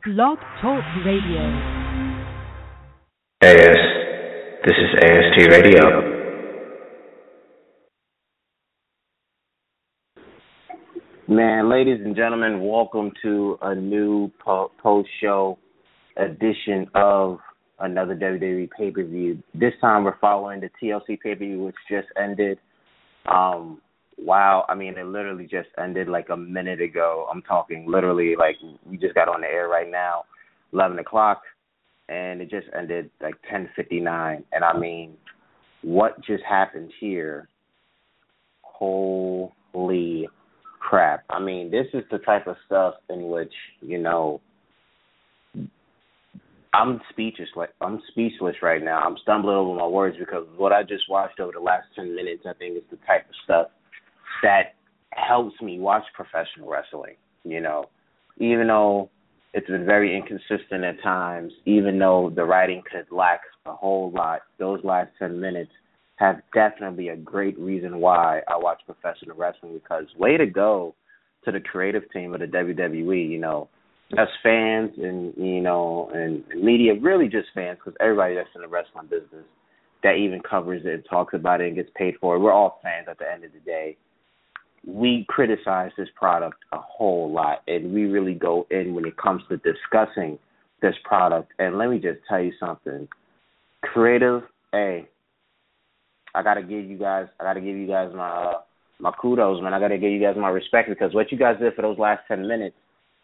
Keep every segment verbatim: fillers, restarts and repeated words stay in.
Blog Talk Radio. A S, this is A S T Radio. Man, ladies and gentlemen, welcome to a new po- post-show edition of another W W E pay-per-view. This time we're following the T L C pay-per-view, which just ended. Um, wow, I mean, it literally just ended like a minute ago. I'm talking literally like we just got on the air right now, eleven o'clock, and it just ended like ten fifty-nine. And I mean, what just happened here? Holy crap. I mean, this is the type of stuff in which, you know, I'm speechless. Like I'm speechless right now. I'm stumbling over my words because what I just watched over the last ten minutes, I think, is the type of stuff that helps me watch professional wrestling. You know, even though it's been very inconsistent at times, even though the writing could lack a whole lot, those last ten minutes have definitely a great reason why I watch professional wrestling, because way to go to the creative team of the W W E, you know, us fans and, you know, and media, really just fans, because everybody that's in the wrestling business that even covers it and talks about it and gets paid for it, we're all fans at the end of the day. We criticize this product a whole lot, and we really go in when it comes to discussing this product. And let me just tell you something. Creative, hey, I gotta give you guys, I gotta give you guys my uh, my kudos, man. I gotta give you guys my respect, because what you guys did for those last ten minutes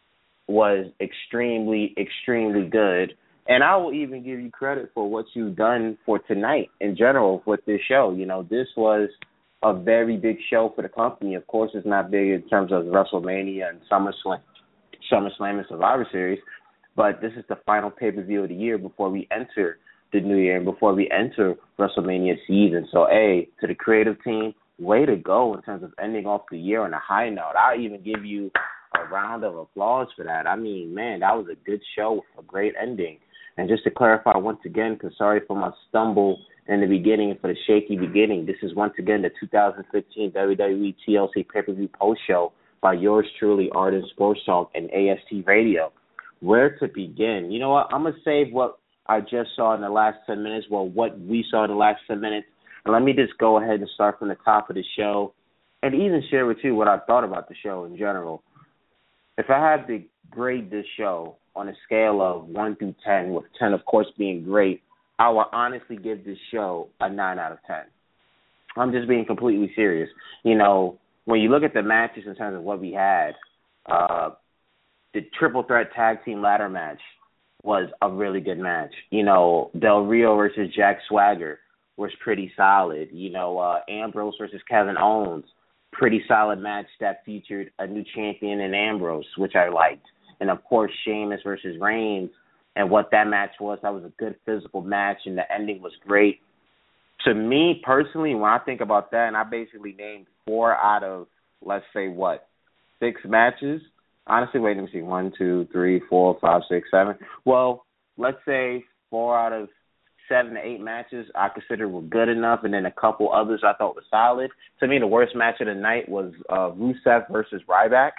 was extremely, extremely good. And I will even give you credit for what you've done for tonight in general with this show. You know, this was a very big show for the company. Of course, it's not big in terms of WrestleMania and SummerSlam, SummerSlam and Survivor Series, but this is the final pay-per-view of the year before we enter the new year and before we enter WrestleMania season. So, hey, to the creative team, way to go in terms of ending off the year on a high note. I'll even give you a round of applause for that. I mean, man, that was a good show, a great ending. And just to clarify once again, because sorry for my stumble in the beginning and for the shaky beginning, this is once again the two thousand fifteen W W E T L C pay-per-view post-show by yours truly, Arden Sports Talk and A S T Radio. Where to begin? You know what? I'm going to save what I just saw in the last ten minutes, well, what we saw in the last ten minutes, and let me just go ahead and start from the top of the show and even share with you what I thought about the show in general. If I had to grade this show on a scale of one through ten, with ten, of course, being great, I will honestly give this show a nine out of ten. I'm just being completely serious. You know, when you look at the matches in terms of what we had, uh, the triple threat tag team ladder match was a really good match. You know, Del Rio versus Jack Swagger was pretty solid. You know, uh, Ambrose versus Kevin Owens, pretty solid match that featured a new champion in Ambrose, which I liked. And, of course, Sheamus versus Reigns, and what that match was, that was a good physical match, and the ending was great. To me, personally, when I think about that, and I basically named four out of, let's say, what, six matches? Honestly, wait, let me see, one, two, three, four, five, six, seven. Well, let's say four out of seven to eight matches I consider were good enough, and then a couple others I thought were solid. To me, the worst match of the night was uh, Rusev versus Ryback.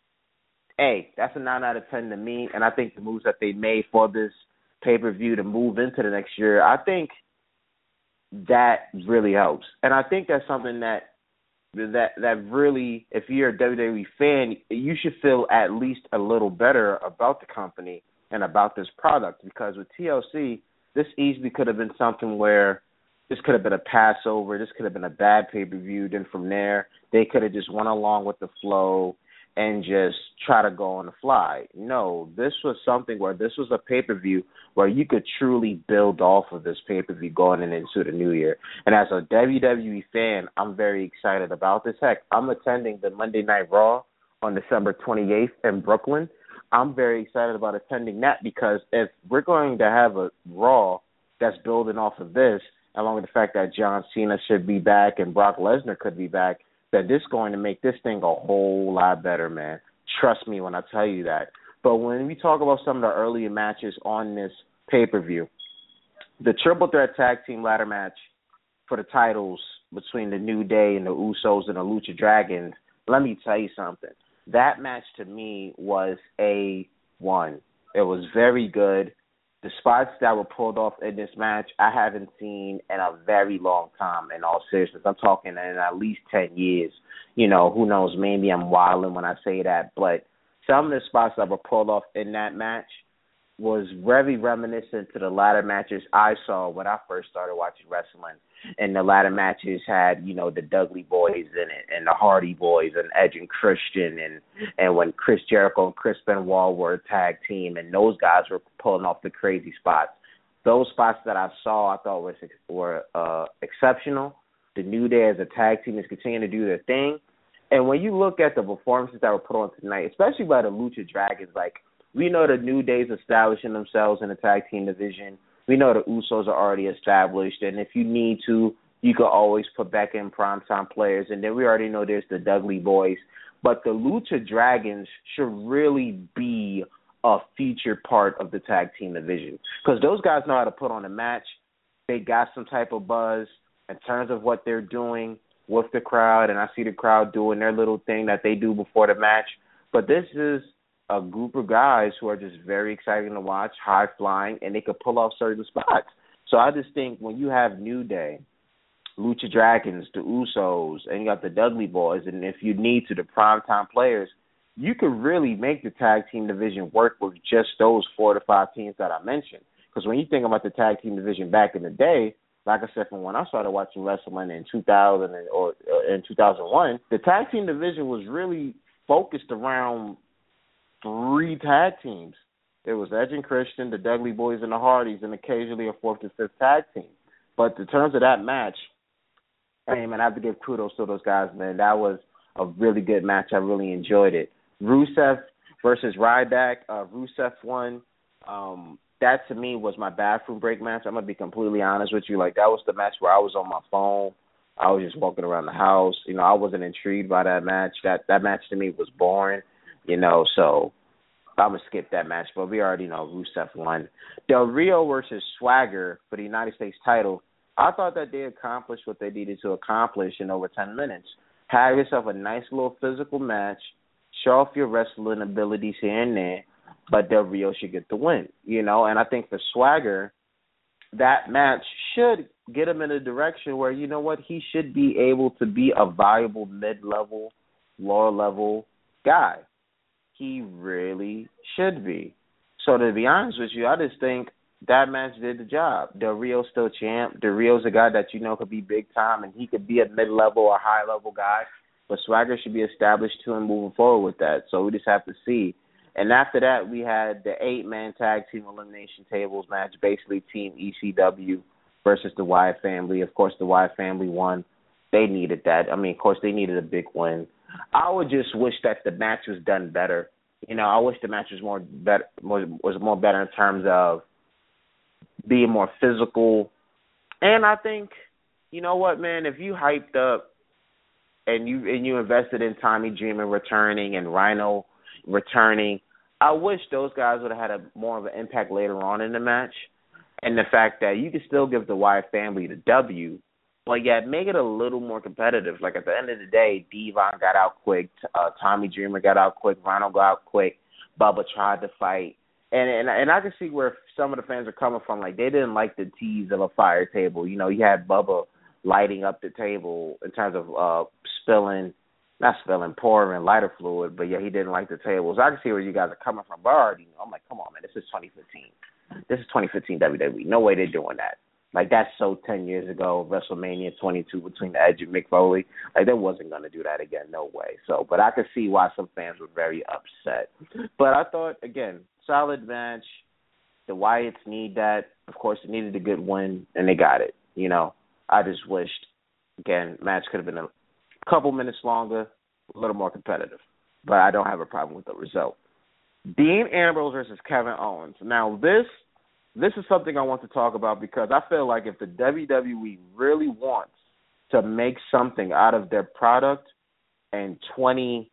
Hey, that's a nine out of ten to me, and I think the moves that they made for this pay-per-view to move into the next year, I think that really helps. And I think that's something that that that really, if you're a W W E fan, you should feel at least a little better about the company and about this product, because with T L C, this easily could have been something where this could have been a passover, this could have been a bad pay-per-view, then from there, they could have just went along with the flow and just try to go on the fly. No, this was something where this was a pay-per-view where you could truly build off of this pay-per-view going into the new year. And as a W W E fan, I'm very excited about this. Heck, I'm attending the Monday Night Raw on December twenty-eighth in Brooklyn. I'm very excited about attending that, because if we're going to have a Raw that's building off of this, along with the fact that John Cena should be back and Brock Lesnar could be back, that this is going to make this thing a whole lot better, man. Trust me when I tell you that. But when we talk about some of the earlier matches on this pay-per-view, the triple threat tag team ladder match for the titles between the New Day and the Usos and the Lucha Dragons, let me tell you something. That match to me was a one. It was very good. The spots that were pulled off in this match, I haven't seen in a very long time. In all seriousness, I'm talking in at least ten years. You know, who knows? Maybe I'm wilding when I say that, but some of the spots that were pulled off in that match was very reminiscent to the latter matches I saw when I first started watching wrestling. And the latter matches had, you know, the Dudley Boys in it, and the Hardy Boys, and Edge and Christian, and and when Chris Jericho and Chris Benoit were a tag team, and those guys were pulling off the crazy spots. Those spots that I saw, I thought were were uh, exceptional. The New Day as a tag team is continuing to do their thing. And when you look at the performances that were put on tonight, especially by the Lucha Dragons, like, we know the New Day's establishing themselves in the tag team division. We know the Usos are already established, and if you need to, you could always put back in primetime players. And then we already know there's the Dudley Boys. But the Lucha Dragons should really be a featured part of the tag team division, because those guys know how to put on a match. They got some type of buzz in terms of what they're doing with the crowd, and I see the crowd doing their little thing that they do before the match. But this is a group of guys who are just very exciting to watch, high flying, and they could pull off certain spots. So I just think when you have New Day, Lucha Dragons, the Usos, and you got the Dudley Boys, and if you need to, the primetime players, you could really make the tag team division work with just those four to five teams that I mentioned. Because when you think about the tag team division back in the day, like I said, from when I started watching wrestling in two thousand or in two thousand one, the tag team division was really focused around three tag teams. It was Edge and Christian, the Dudley Boys, and the Hardys, and occasionally a fourth and fifth tag team. But in terms of that match, hey, man, I have to give kudos to those guys, man. That was a really good match. I really enjoyed it. Rusev versus Ryback. Uh, Rusev won. Um, that, to me, was my bathroom break match. I'm going to be completely honest with you. Like, that was the match where I was on my phone. I was just walking around the house. You know, I wasn't intrigued by that match. That that match, to me, was boring. You know, so I'm going to skip that match. But we already know Rusev won. Del Rio versus Swagger for the United States title. I thought that they accomplished what they needed to accomplish in over ten minutes. Have yourself a nice little physical match. Show off your wrestling abilities here and there. But Del Rio should get the win, you know. And I think for Swagger, that match should get him in a direction where, you know what, he should be able to be a viable mid-level, lower-level guy. He really should be. So to be honest with you, I just think that match did the job. Del Rio's still champ. Del Rio's a guy that you know could be big time, and he could be a mid-level or high-level guy. But Swagger should be established to him moving forward with that. So we just have to see. And after that, we had the eight-man tag team elimination tables match, basically Team E C W versus the Wyatt family. Of course, the Wyatt family won. They needed that. I mean, of course, they needed a big win. I would just wish that the match was done better. You know, I wish the match was more better, more, was more better in terms of being more physical. And I think, you know what, man, if you hyped up and you and you invested in Tommy Dreamer returning and Rhino returning, I wish those guys would have had a more of an impact later on in the match. And the fact that you could still give the Wyatt family the W, but yet make it a little more competitive. Like at the end of the day, Devon got out quick, uh, Tommy Dreamer got out quick, Rhino got out quick, Bubba tried to fight. And, and and I can see where some of the fans are coming from. Like, they didn't like the tease of a fire table. You know, you had Bubba lighting up the table in terms of uh, spilling, not spilling, pouring lighter fluid, but yeah, he didn't like the table. So I can see where you guys are coming from. But I already know. I'm like, come on, man, this is twenty fifteen. This is twenty fifteen W W E. No way they're doing that. Like, that's so ten years ago, WrestleMania twenty-two between Edge and Mick Foley. Like, they wasn't going to do that again, no way. So, but I could see why some fans were very upset. But I thought, again, solid match. The Wyatts need that. Of course, they needed a good win, and they got it. You know, I just wished, again, match could have been a couple minutes longer, a little more competitive. But I don't have a problem with the result. Dean Ambrose versus Kevin Owens. Now, this this is something I want to talk about because I feel like if the W W E really wants to make something out of their product in twenty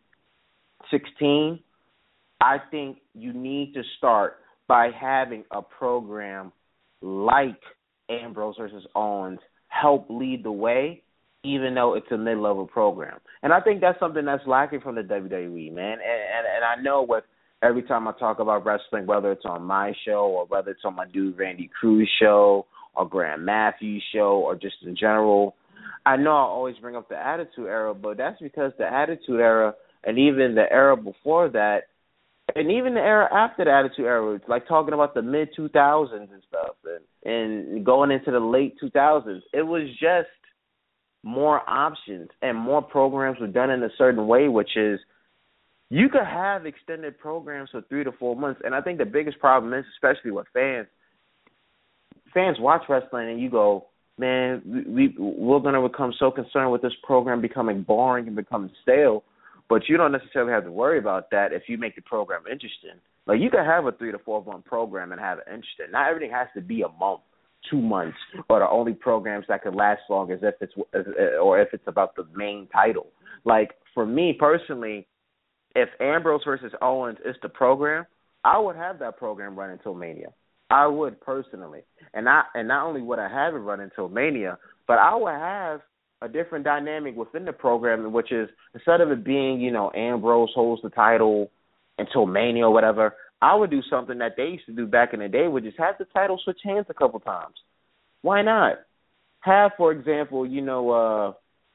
sixteen, I think you need to start by having a program like Ambrose versus Owens help lead the way, even though it's a mid-level program. And I think that's something that's lacking from the W W E, man. And, and, and I know with Every time I talk about wrestling, whether it's on my show or whether it's on my dude Randy Cruz show or Graham Matthews show or just in general, I know I always bring up the Attitude Era, but that's because the Attitude Era and even the era before that, and even the era after the Attitude Era, it's like talking about the mid two thousands and stuff, and, and going into the late two thousands, it was just more options and more programs were done in a certain way, which is you could have extended programs for three to four months. And I think the biggest problem is, especially with fans, fans watch wrestling and you go, man, we, we're going to become so concerned with this program becoming boring and becoming stale. But you don't necessarily have to worry about that if you make the program interesting. Like, you can have a three to four month program and have it interesting. Not everything has to be a month, two months, or the only programs that could last long as if it's or if it's about the main title. Like, for me personally, if Ambrose versus Owens is the program, I would have that program run until Mania. I would personally, and not and not only would I have it run until Mania, but I would have a different dynamic within the program, which is instead of it being, you know, Ambrose holds the title until Mania or whatever, I would do something that they used to do back in the day, which is have the title switch hands a couple times. Why not? Have, for example, you know, uh,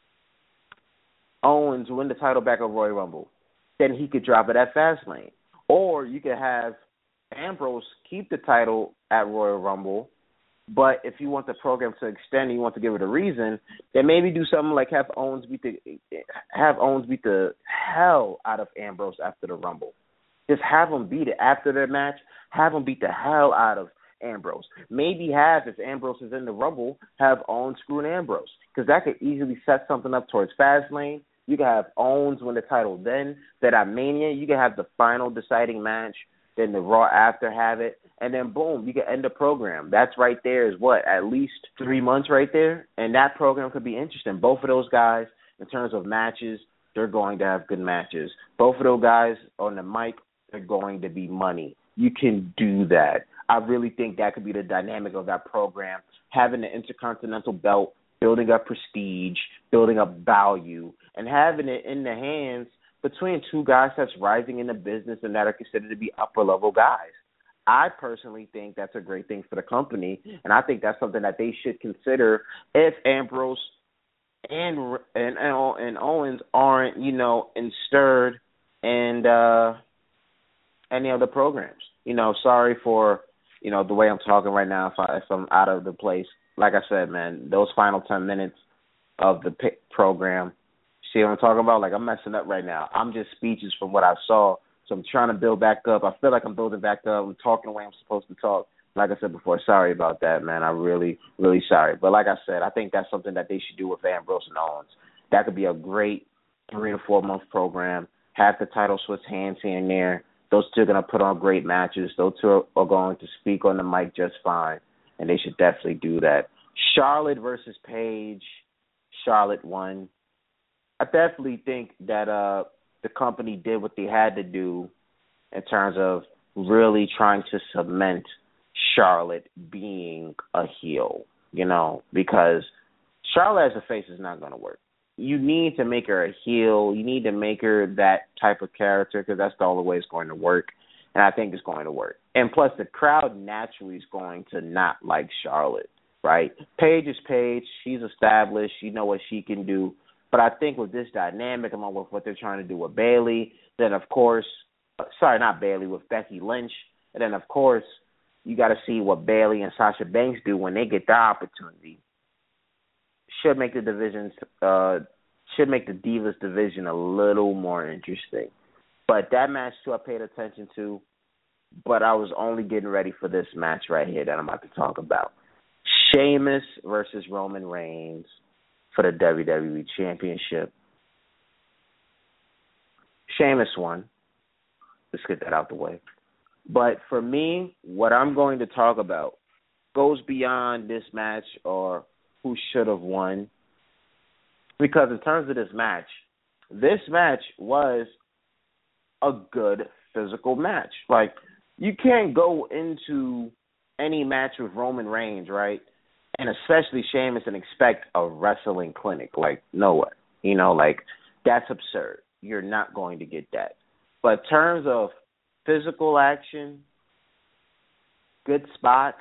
Owens win the title back at Royal Rumble. Then he could drop it at Fastlane. Or you could have Ambrose keep the title at Royal Rumble, but if you want the program to extend and you want to give it a reason, then maybe do something like have Owens beat the have Owens beat the hell out of Ambrose after the Rumble. Just have him beat it after the match. Have him beat the hell out of Ambrose. Maybe have, if Ambrose is in the Rumble, have Owens screw Ambrose, because that could easily set something up towards Fastlane. You can have Owens win the title then. Then at Mania, you can have the final deciding match. Then the Raw after have it. And then, boom, you can end the program. That's right there is what, at least three months right there? And that program could be interesting. Both of those guys, in terms of matches, they're going to have good matches. Both of those guys on the mic, they're going to be money. You can do that. I really think that could be the dynamic of that program. Having the Intercontinental belt, building up prestige, building up value, and having it in the hands between two guys that's rising in the business and that are considered to be upper-level guys. I personally think that's a great thing for the company, and I think that's something that they should consider if Ambrose and and and Owens aren't, you know, instirred and uh, any other programs. You know, sorry for, you know, the way I'm talking right now if, I, if I'm out of the place. Like I said, man, those final ten minutes of the program, see what I'm talking about? Like, I'm messing up right now. I'm just speechless from what I saw. So I'm trying to build back up. I feel like I'm building back up. I'm talking the way I'm supposed to talk. Like I said before, sorry about that, man. I'm really, really sorry. But like I said, I think that's something that they should do with Ambrose and Owens. That could be a great three to four month program. Have the title switch hands here and there. Those two are going to put on great matches. Those two are going to speak on the mic just fine, and they should definitely do that. Charlotte versus Paige. Charlotte won. I definitely think that uh, the company did what they had to do in terms of really trying to cement Charlotte being a heel, you know, because Charlotte as a face is not going to work. You need to make her a heel. You need to make her that type of character because that's the only way it's going to work, and I think it's going to work. And plus, the crowd naturally is going to not like Charlotte, right? Paige is Paige. She's established. You know what she can do. But I think with this dynamic, along with what they're trying to do with Bayley, then, of course, uh, sorry, not Bayley, with Becky Lynch, and then, of course, you got to see what Bayley and Sasha Banks do when they get the opportunity. Should make the divisions, uh, should make the Divas division a little more interesting. But that match, too, I paid attention to, but I was only getting ready for this match right here that I'm about to talk about. Sheamus versus Roman Reigns for the W W E Championship. Sheamus won. Let's get that out the way. But for me, what I'm going to talk about goes beyond this match or who should have won. Because in terms of this match, this match was a good physical match. Like, you can't go into any match with Roman Reigns, right? And especially Sheamus and expect a wrestling clinic. Like, no way. You know, like, that's absurd. You're not going to get that. But in terms of physical action, good spots,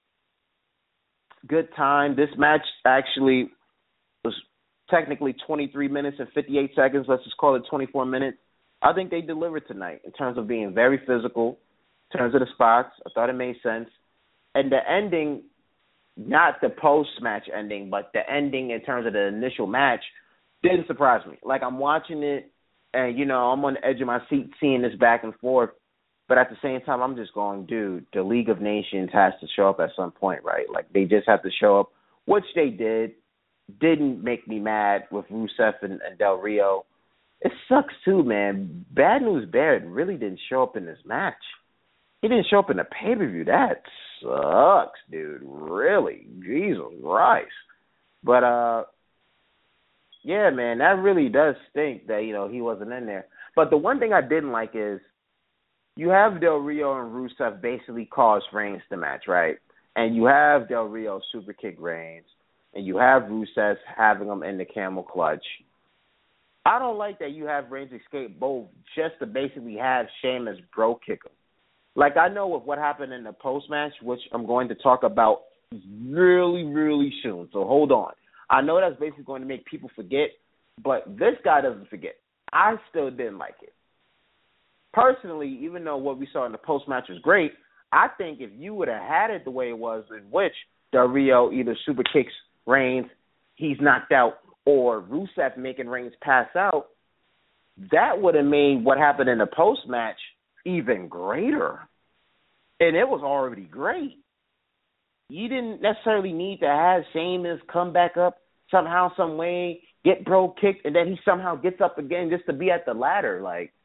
good time. This match actually was technically twenty-three minutes and fifty-eight seconds. Let's just call it twenty-four minutes. I think they delivered tonight in terms of being very physical, in terms of the spots. I thought it made sense. And the ending, not the post-match ending, but the ending in terms of the initial match, didn't surprise me. Like, I'm watching it, and, you know, I'm on the edge of my seat seeing this back and forth. But at the same time, I'm just going, dude, the League of Nations has to show up at some point, right? Like, they just have to show up, which they did. Didn't make me mad with Rusev and, and Del Rio. It sucks, too, man. Bad News Barrett really didn't show up in this match. He didn't show up in the pay-per-view. That sucks, dude. Really. Jesus Christ. But, uh, yeah, man, that really does stink that, you know, he wasn't in there. But the one thing I didn't like is you have Del Rio and Rusev basically cause Reigns the match, right? And you have Del Rio super kick Reigns, and you have Rusev having him in the camel clutch. I don't like that you have Reigns escape both just to basically have Sheamus bro kick him. Like, I know with what happened in the post-match, which I'm going to talk about really, really soon, so hold on. I know that's basically going to make people forget, but this guy doesn't forget. I still didn't like it. Personally, even though what we saw in the post-match was great, I think if you would have had it the way it was, in which Del Rio either super kicks Reigns, he's knocked out, or Rusev making Reigns pass out, that would have made what happened in the post-match even greater. And it was already great. You didn't necessarily need to have Sheamus come back up somehow, some way, get bro kicked, and then he somehow gets up again just to be at the ladder. Like,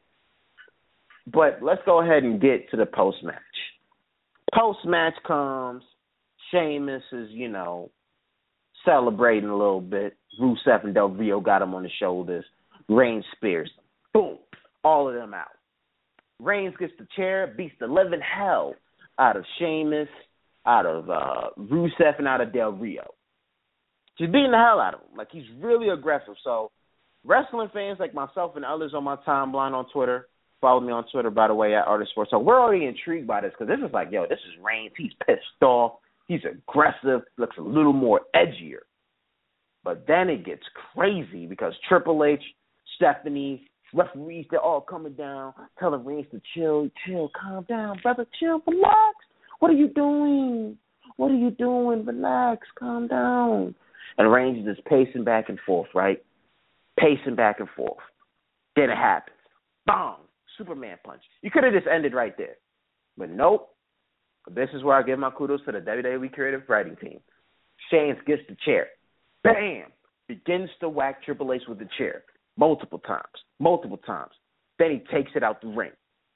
but let's go ahead and get to the post-match. Post-match comes, Sheamus is, you know, celebrating a little bit. Rusev and Del Rio got him on the shoulders. Reigns spears them. Boom. All of them out. Reigns gets the chair, beats the living hell out of Sheamus, out of uh, Rusev, and out of Del Rio. Just beating the hell out of him. Like, he's really aggressive. So, wrestling fans like myself and others on my timeline on Twitter, follow me on Twitter, by the way, at Artist Sports. So, we're already intrigued by this because this is like, yo, this is Reigns. He's pissed off. He's aggressive, looks a little more edgier. But then it gets crazy because Triple H, Stephanie, referees, they're all coming down, telling Reigns to chill, chill, calm down, brother, chill, relax. What are you doing? What are you doing? Relax, calm down. And Reigns is just pacing back and forth, right? Pacing back and forth. Then it happens. Bang! Superman punch. You could have just ended right there. But nope. This is where I give my kudos to the W W E creative writing team. Sheamus gets the chair. Bam! Begins to whack Triple H with the chair. Multiple times. Multiple times. Then he takes it out the ring.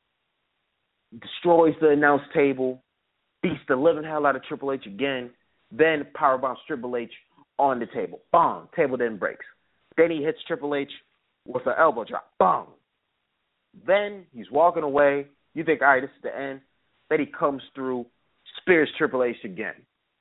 Destroys the announce table. Beats the living hell out of Triple H again. Then powerbombs Triple H on the table. Bang! Table then breaks. Then he hits Triple H with an elbow drop. Bang! Then he's walking away. You think, all right, this is the end. Then he comes through, spears Triple H again.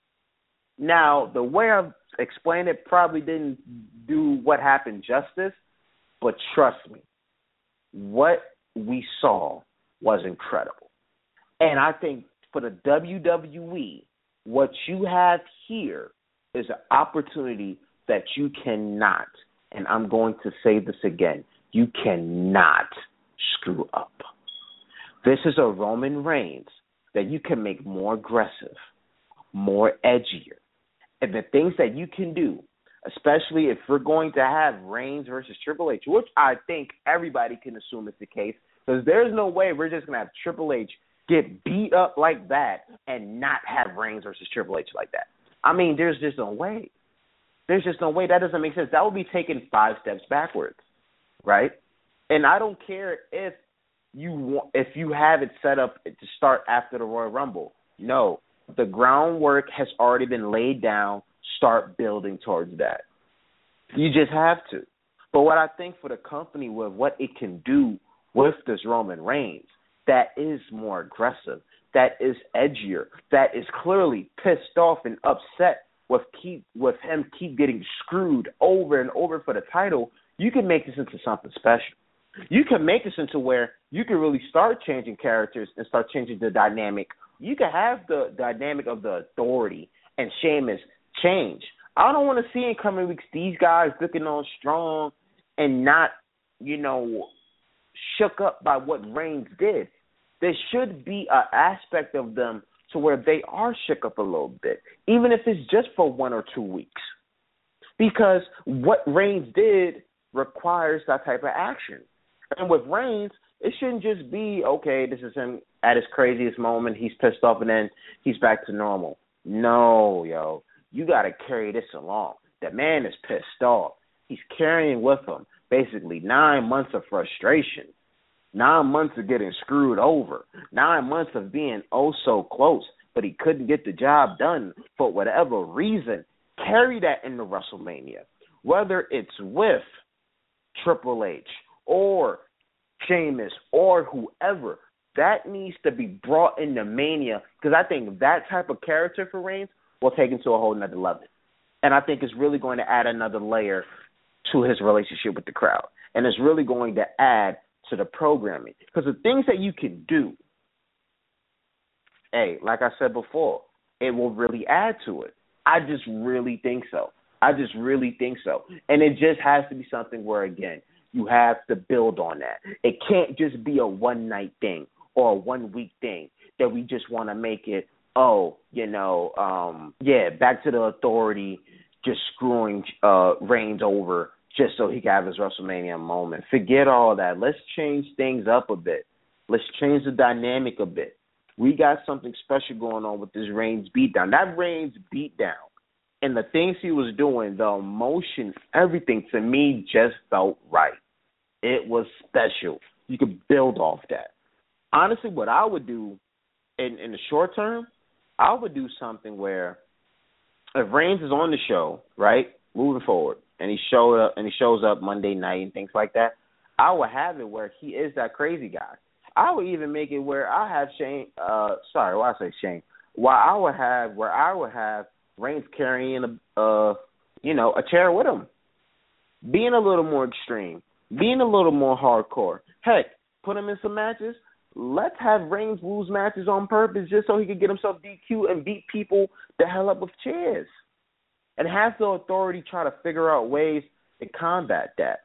Now, the way I've explained it probably didn't do what happened justice, but trust me, what we saw was incredible. And I think for the W W E, what you have here is an opportunity that you cannot, and I'm going to say this again, you cannot screw up. This is a Roman Reigns that you can make more aggressive, more edgier. And the things that you can do, especially if we're going to have Reigns versus Triple H, which I think everybody can assume is the case, because there's no way we're just going to have Triple H get beat up like that and not have Reigns versus Triple H like that. I mean, there's just no way. There's just no way. That doesn't make sense. That would be taking five steps backwards, right? And I don't care if you want, if you have it set up to start after the Royal Rumble. No, the groundwork has already been laid down. Start building towards that. You just have to. But what I think for the company with what it can do with this Roman Reigns, that is more aggressive, that is edgier, that is clearly pissed off and upset with keep with him keep getting screwed over and over for the title, you can make this into something special. You can make this into where you can really start changing characters and start changing the dynamic. You can have the dynamic of the Authority and Sheamus change. I don't want to see in coming weeks these guys looking on strong and not, you know, shook up by what Reigns did. There should be an aspect of them to where they are shook up a little bit, even if it's just for one or two weeks. Because what Reigns did requires that type of action. And with Reigns, it shouldn't just be, okay, this is him at his craziest moment, he's pissed off, and then he's back to normal. No, yo. You got to carry this along. The man is pissed off. He's carrying with him basically nine months of frustration, nine months of getting screwed over, nine months of being oh so close, but he couldn't get the job done for whatever reason. Carry that into WrestleMania, whether it's with Triple H or Sheamus or whoever. That needs to be brought into Mania, because I think that type of character for Reigns will take him to a whole nother level. And I think it's really going to add another layer to his relationship with the crowd. And it's really going to add to the programming. Because the things that you can do, hey, like I said before, it will really add to it. I just really think so. I just really think so. And it just has to be something where, again, you have to build on that. It can't just be a one-night thing or a one-week thing that we just want to make it, oh, you know, um, yeah, back to the Authority just screwing uh, Reigns over just so he can have his WrestleMania moment. Forget all that. Let's change things up a bit. Let's change the dynamic a bit. We got something special going on with this Reigns beatdown. That Reigns beatdown and the things he was doing, the emotion, everything to me just felt right. It was special. You could build off that. Honestly, what I would do in, in the short term, I would do something where if Reigns is on the show, right, moving forward, and he showed up and he shows up Monday night and things like that, I would have it where he is that crazy guy. I would even make it where I have Shane. Uh, sorry, why I say Shane? Why I would have where I would have Reigns carrying a, uh, you know, a chair with him, being a little more extreme, being a little more hardcore. Heck, put him in some matches. Let's have Reigns lose matches on purpose just so he could get himself D Q and beat people the hell up with chairs, and have the Authority try to figure out ways to combat that.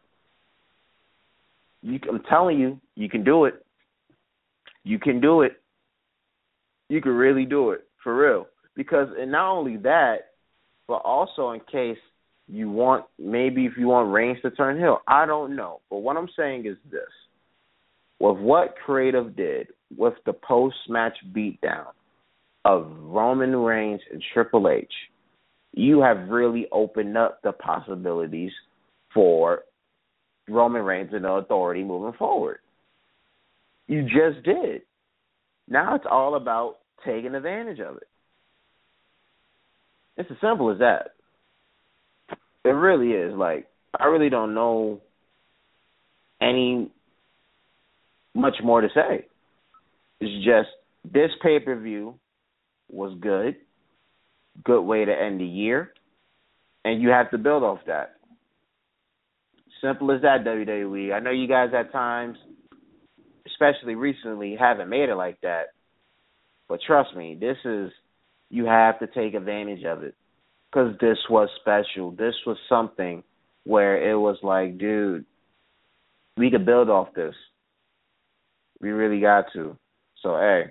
You, I'm telling you, you can do it. You can do it. You can really do it, for real. Because and not only that, but also in case you want, maybe if you want Reigns to turn heel. I don't know. But what I'm saying is this. With what Creative did with the post-match beatdown of Roman Reigns and Triple H, you have really opened up the possibilities for Roman Reigns and the Authority moving forward. You just did. Now it's all about taking advantage of it. It's as simple as that. It really is. Like, I really don't know any much more to say. It's just this pay-per-view was good. Good way to end the year. And you have to build off that. Simple as that, W W E. I know you guys at times, especially recently, haven't made it like that. But trust me, this is, you have to take advantage of it. Because this was special. This was something where it was like, dude, we could build off this. We really got to. So, hey,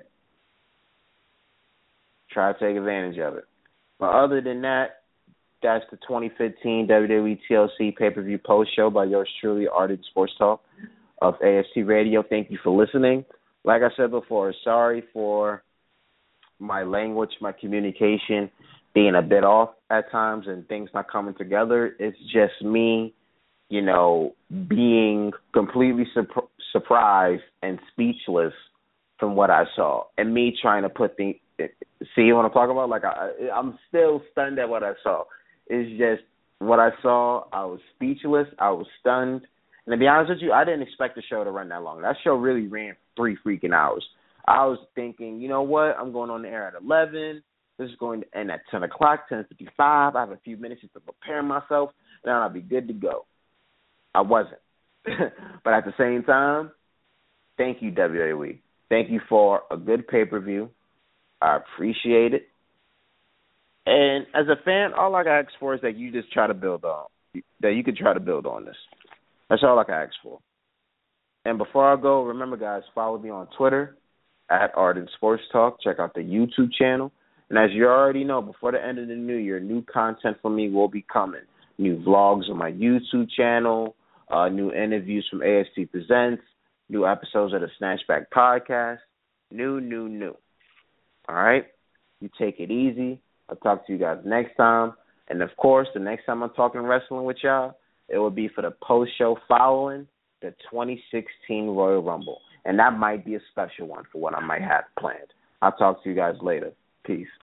try to take advantage of it. But other than that, that's the twenty fifteen W W E T L C pay-per-view post-show by yours truly, Ardent Sports Talk of A S T Radio. Thank you for listening. Like I said before, sorry for my language, my communication being a bit off at times and things not coming together. It's just me, you know, being completely sur- surprised and speechless from what I saw, and me trying to put the see what I'm talking about. Like I, I'm still stunned at what I saw. It's just what I saw. I was speechless. I was stunned. And to be honest with you, I didn't expect the show to run that long. That show really ran three freaking hours. I was thinking, you know what? I'm going on the air at eleven. This is going to end at ten o'clock, ten fifty-five. I have a few minutes just to prepare myself, and then I'll be good to go. I wasn't. but at the same time, thank you, W W E. Thank you for a good pay-per-view. I appreciate it. And as a fan, all I can ask for is that you just try to build on, that you can try to build on this. That's all I can ask for. And before I go, remember, guys, follow me on Twitter at Arden Sports Talk. Check out the YouTube channel. And as you already know, before the end of the new year, new content from me will be coming. New vlogs on my YouTube channel, uh, new interviews from A S T Presents, new episodes of the Snatchback Podcast. New, new, new. All right? You take it easy. I'll talk to you guys next time. And, of course, the next time I'm talking wrestling with y'all, it will be for the post-show following the twenty sixteen Royal Rumble. And that might be a special one for what I might have planned. I'll talk to you guys later. Peace.